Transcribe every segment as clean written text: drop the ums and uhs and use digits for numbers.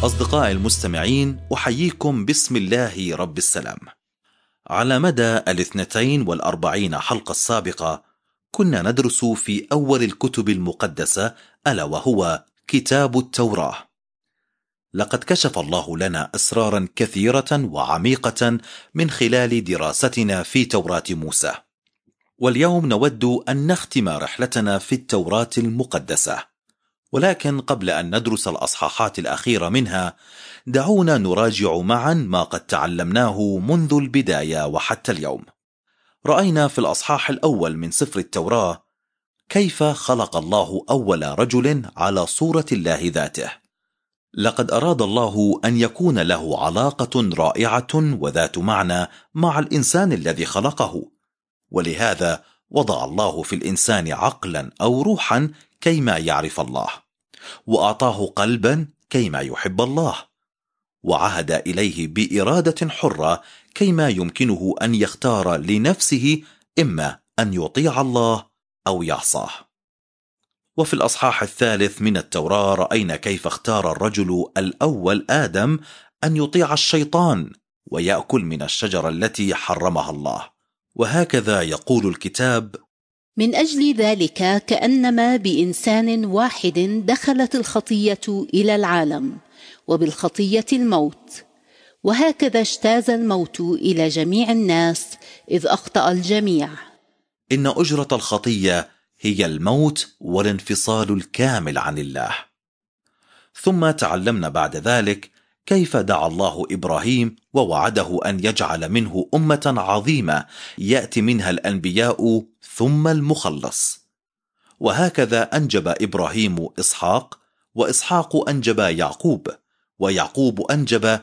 أصدقائي المستمعين، أحييكم باسم الله رب السلام. على مدى 42 حلقة السابقة كنا ندرس في أول الكتب المقدسة، ألا وهو كتاب التوراة. لقد كشف الله لنا أسرارا كثيرة وعميقة من خلال دراستنا في توراة موسى، واليوم نود أن نختم رحلتنا في التوراة المقدسة. ولكن قبل أن ندرس الأصحاحات الأخيرة منها، دعونا نراجع معا ما قد تعلمناه منذ البداية وحتى اليوم. رأينا في الأصحاح الأول من سفر التوراة كيف خلق الله أول رجل على صورة الله ذاته. لقد أراد الله أن يكون له علاقة رائعة وذات معنى مع الإنسان الذي خلقه، ولهذا وضع الله في الإنسان عقلا أو روحا كيما يعرف الله، وأعطاه قلبا كيما يحب الله، وعهد إليه بإرادة حرة كيما يمكنه أن يختار لنفسه إما أن يطيع الله أو يعصاه. وفي الأصحاح الثالث من التوراة رأينا كيف اختار الرجل الأول آدم أن يطيع الشيطان ويأكل من الشجرة التي حرمها الله. وهكذا يقول الكتاب: من أجل ذلك كأنما بإنسان واحد دخلت الخطية إلى العالم، وبالخطية الموت، وهكذا اجتاز الموت إلى جميع الناس إذ أخطأ الجميع. إن أجرة الخطية هي الموت والانفصال الكامل عن الله. ثم تعلمنا بعد ذلك كيف دعا الله إبراهيم ووعده أن يجعل منه أمة عظيمة يأتي منها الأنبياء ثم المخلص. وهكذا أنجب إبراهيم إسحاق، وإسحاق أنجب يعقوب، ويعقوب أنجب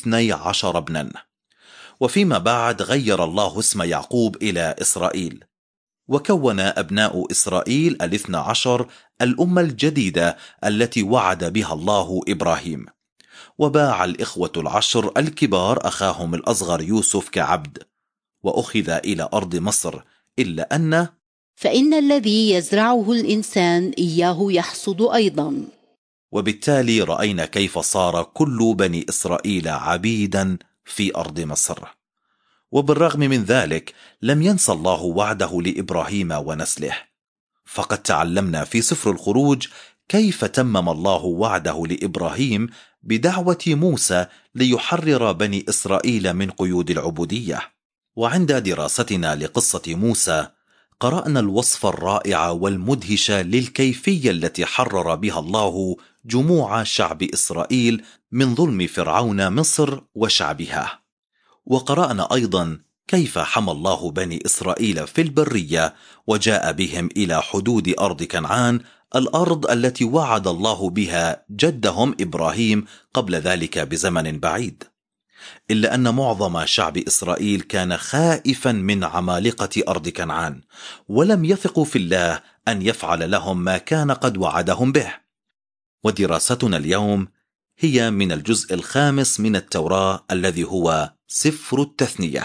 12 ابنا. وفيما بعد غير الله اسم يعقوب إلى إسرائيل، وكون أبناء إسرائيل 12 الأمة الجديدة التي وعد بها الله إبراهيم. وباع الإخوة 10 الكبار أخاهم الأصغر يوسف كعبد، وأخذ إلى أرض مصر، إلا فإن الذي يزرعه الإنسان إياه يحصد أيضا. وبالتالي رأينا كيف صار كل بني إسرائيل عبيدا في أرض مصر. وبالرغم من ذلك لم ينسى الله وعده لإبراهيم ونسله، فقد تعلمنا في سفر الخروج كيف تمم الله وعده لإبراهيم بدعوة موسى ليحرر بني إسرائيل من قيود العبودية. وعند دراستنا لقصة موسى قرأنا الوصف الرائع والمدهش للكيفية التي حرر بها الله جموع شعب إسرائيل من ظلم فرعون مصر وشعبها. وقرأنا أيضا كيف حمى الله بني إسرائيل في البرية وجاء بهم إلى حدود أرض كنعان، الأرض التي وعد الله بها جدهم إبراهيم قبل ذلك بزمن بعيد. إلا أن معظم شعب إسرائيل كان خائفا من عمالقة أرض كنعان، ولم يثقوا في الله أن يفعل لهم ما كان قد وعدهم به. ودراستنا اليوم هي من الجزء 5 من التوراة الذي هو سفر التثنية.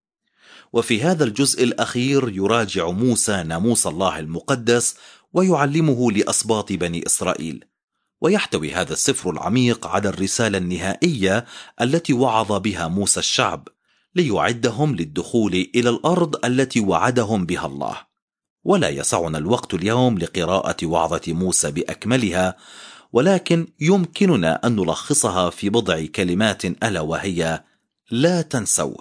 وفي هذا الجزء الأخير يراجع موسى ناموس الله المقدس ويعلمه لأسباط بني إسرائيل. ويحتوي هذا السفر العميق على الرسالة النهائية التي وعظ بها موسى الشعب ليعدهم للدخول إلى الأرض التي وعدهم بها الله. ولا يسعنا الوقت اليوم لقراءة وعظة موسى بأكملها، ولكن يمكننا أن نلخصها في بضع كلمات، ألا وهي: لا تنسوا.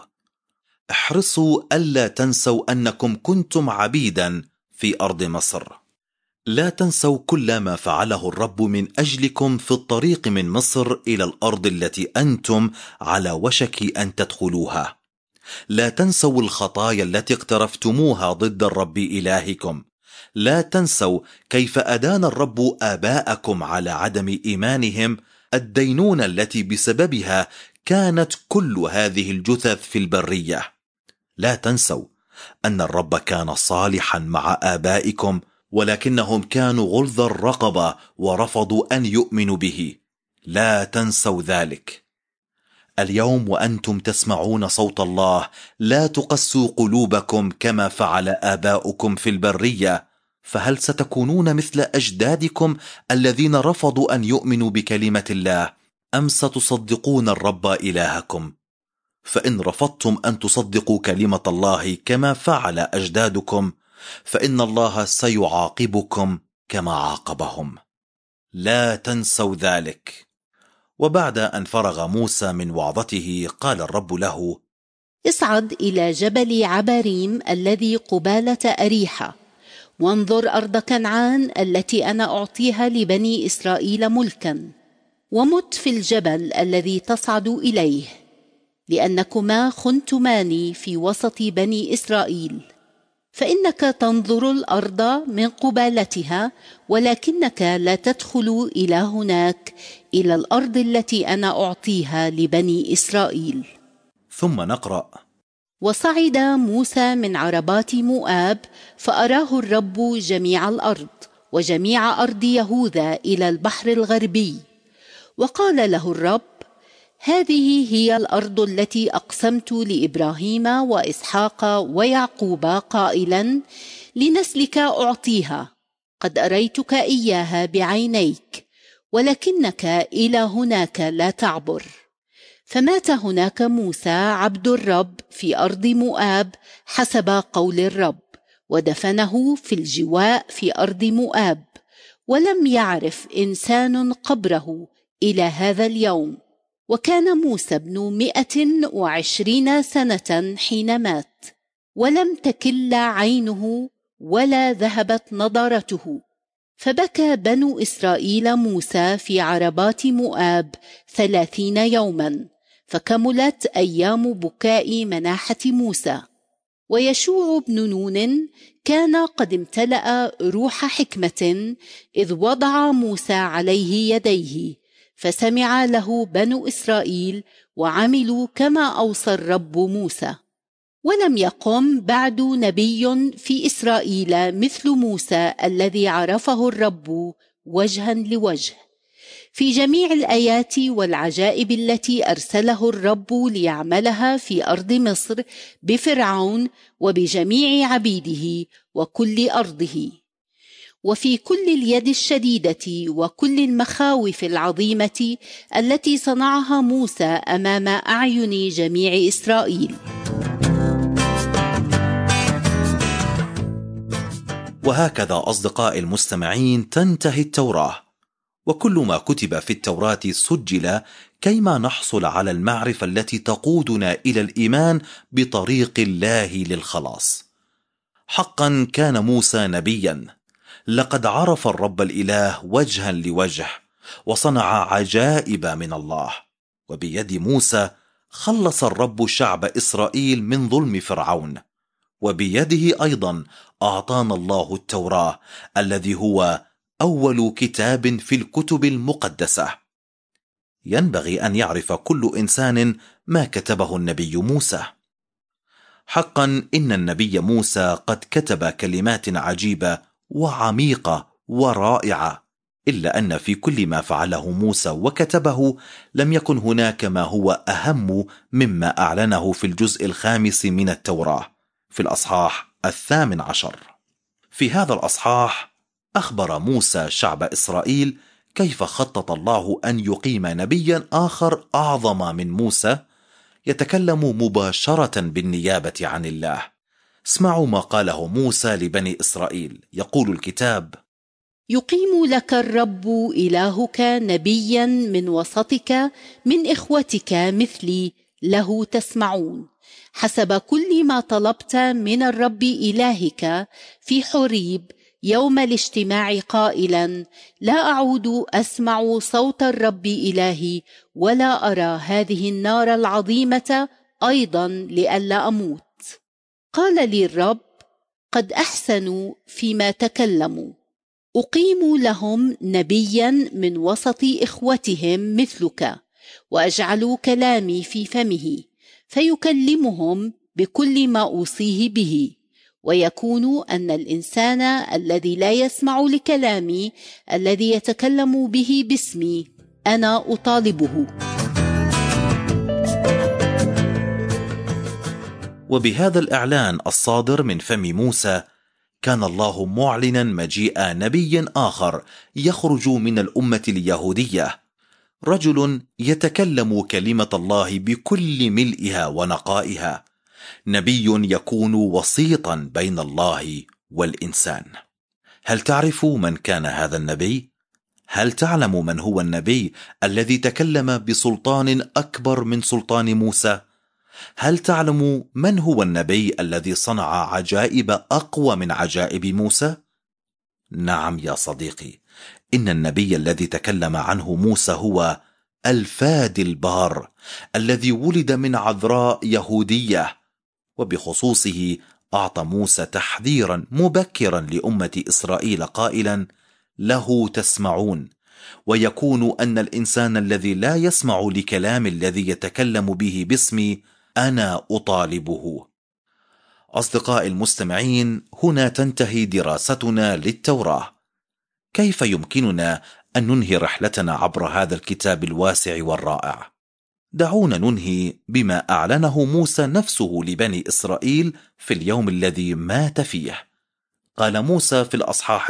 احرصوا ألا تنسوا أنكم كنتم عبيدا في أرض مصر. لا تنسوا كل ما فعله الرب من أجلكم في الطريق من مصر إلى الأرض التي أنتم على وشك أن تدخلوها. لا تنسوا الخطايا التي اقترفتموها ضد الرب إلهكم. لا تنسوا كيف أدان الرب آباءكم على عدم إيمانهم، الدينونة التي بسببها كانت كل هذه الجثث في البرية. لا تنسوا أن الرب كان صالحا مع آبائكم، ولكنهم كانوا غلظ الرقبة ورفضوا أن يؤمنوا به. لا تنسوا ذلك. اليوم وأنتم تسمعون صوت الله لا تقسوا قلوبكم كما فعل آباؤكم في البرية، فهل ستكونون مثل أجدادكم الذين رفضوا أن يؤمنوا بكلمة الله أم ستصدقون الرب إلهكم؟ فإن رفضتم أن تصدقوا كلمة الله كما فعل أجدادكم، فإن الله سيعاقبكم كما عاقبهم. لا تنسوا ذلك. وبعد أن فرغ موسى من وعظته قال الرب له: اصعد إلى جبل عبريم الذي قبالة أريحة، وانظر أرض كنعان التي أنا أعطيها لبني إسرائيل ملكا، ومت في الجبل الذي تصعد إليه، لأنكما خنتماني في وسط بني إسرائيل. فإنك تنظر الأرض من قبالتها، ولكنك لا تدخل إلى هناك، إلى الأرض التي أنا أعطيها لبني إسرائيل. ثم نقرأ: وصعد موسى من عربات مؤاب، فأراه الرب جميع الأرض وجميع أرض يهوذا إلى البحر الغربي. وقال له الرب: هذه هي الأرض التي أقسمت لإبراهيم وإسحاق ويعقوب قائلا: لنسلك أعطيها. قد أريتك إياها بعينيك، ولكنك إلى هناك لا تعبر. فمات هناك موسى عبد الرب في أرض مؤاب حسب قول الرب، ودفنه في الجواء في أرض مؤاب، ولم يعرف إنسان قبره إلى هذا اليوم. وكان موسى ابن 120 سنة حين مات، ولم تكل عينه ولا ذهبت نضارته. فبكى بنو إسرائيل موسى في عربات مؤاب 30 يوما، فكملت أيام بكاء مناحة موسى. ويشوع بن نون كان قد امتلأ روح حكمة إذ وضع موسى عليه يديه، فسمع له بنو إسرائيل وعملوا كما أوصى الرب موسى. ولم يقم بعد نبي في إسرائيل مثل موسى الذي عرفه الرب وجها لوجه، في جميع الآيات والعجائب التي أرسله الرب ليعملها في أرض مصر بفرعون وبجميع عبيده وكل أرضه، وفي كل اليد الشديدة وكل المخاوف العظيمة التي صنعها موسى أمام أعين جميع إسرائيل. وهكذا أصدقاء المستمعين تنتهي التوراة، وكل ما كتب في التوراة سجل كيما نحصل على المعرفة التي تقودنا إلى الإيمان بطريق الله للخلاص. حقا كان موسى نبيا، لقد عرف الرب الإله وجها لوجه، وصنع عجائب من الله. وبيد موسى خلص الرب شعب إسرائيل من ظلم فرعون، وبيده أيضا أعطانا الله التوراة الذي هو أول كتاب في الكتب المقدسة. ينبغي أن يعرف كل إنسان ما كتبه النبي موسى. حقا إن النبي موسى قد كتب كلمات عجيبة وعميقة ورائعة، إلا أن في كل ما فعله موسى وكتبه لم يكن هناك ما هو أهم مما أعلنه في الجزء 5 من التوراة في الأصحاح 18. في هذا الأصحاح أخبر موسى شعب إسرائيل كيف خطط الله أن يقيم نبيا آخر أعظم من موسى يتكلم مباشرة بالنيابة عن الله. اسمعوا ما قاله موسى لبني إسرائيل. يقول الكتاب: يقيم لك الرب إلهك نبيا من وسطك من إخوتك مثلي، له تسمعون حسب كل ما طلبت من الرب إلهك في حريب يوم الاجتماع قائلا: لا أعود أسمع صوت الرب إلهي ولا أرى هذه النار العظيمة أيضا لئلا أموت. قال لي الرب: قد أحسنوا فيما تكلموا، أقيم لهم نبيا من وسط إخوتهم مثلك، وأجعل كلامي في فمه فيكلمهم بكل ما أوصيه به، ويكون أن الإنسان الذي لا يسمع لكلامي الذي يتكلم به باسمي أنا أطالبه. وبهذا الإعلان الصادر من فم موسى كان الله معلنا مجيء نبي آخر يخرج من الأمة اليهودية، رجل يتكلم كلمة الله بكل ملئها ونقائها، نبي يكون وسيطا بين الله والإنسان. هل تعرف من كان هذا النبي؟ هل تعلم من هو النبي الذي تكلم بسلطان أكبر من سلطان موسى؟ هل تعلم من هو النبي الذي صنع عجائب أقوى من عجائب موسى؟ نعم يا صديقي، إن النبي الذي تكلم عنه موسى هو الفادي البار الذي ولد من عذراء يهودية، وبخصوصه أعطى موسى تحذيرا مبكرا لأمة إسرائيل قائلا: له تسمعون، ويكون أن الإنسان الذي لا يسمع لكلام الذي يتكلم به باسمي أنا أطالبه. أصدقائي المستمعين، هنا تنتهي دراستنا للتوراة. كيف يمكننا أن ننهي رحلتنا عبر هذا الكتاب الواسع والرائع؟ دعونا ننهي بما أعلنه موسى نفسه لبني إسرائيل في اليوم الذي مات فيه. قال موسى في الأصحاح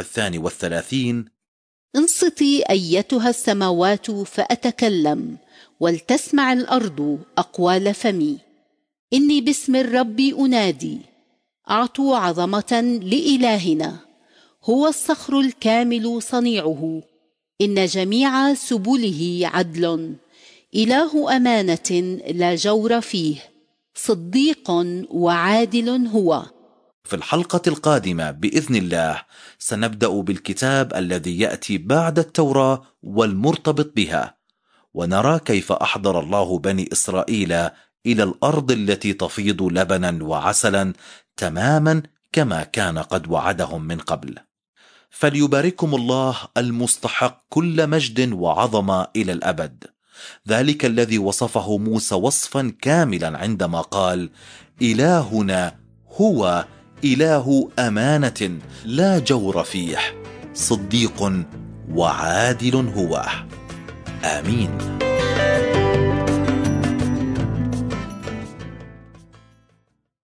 32: انصتي أيتها السماوات فأتكلم، ولتسمع الأرض أقوال فمي. إني باسم الرب أنادي، أعطوا عظمة لإلهنا، هو الصخر الكامل صنيعه، إن جميع سبله عدل، إله أمانة لا جور فيه، صديق وعادل هو. في الحلقة القادمة بإذن الله سنبدأ بالكتاب الذي يأتي بعد التوراة والمرتبط بها، ونرى كيف أحضر الله بني إسرائيل إلى الأرض التي تفيض لبنا وعسلا تماما كما كان قد وعدهم من قبل. فليبارككم الله المستحق كل مجد وعظمة إلى الأبد، ذلك الذي وصفه موسى وصفا كاملا عندما قال: إلهنا هو إله أمانة لا جور فيه، صديق وعادل هو. آمين.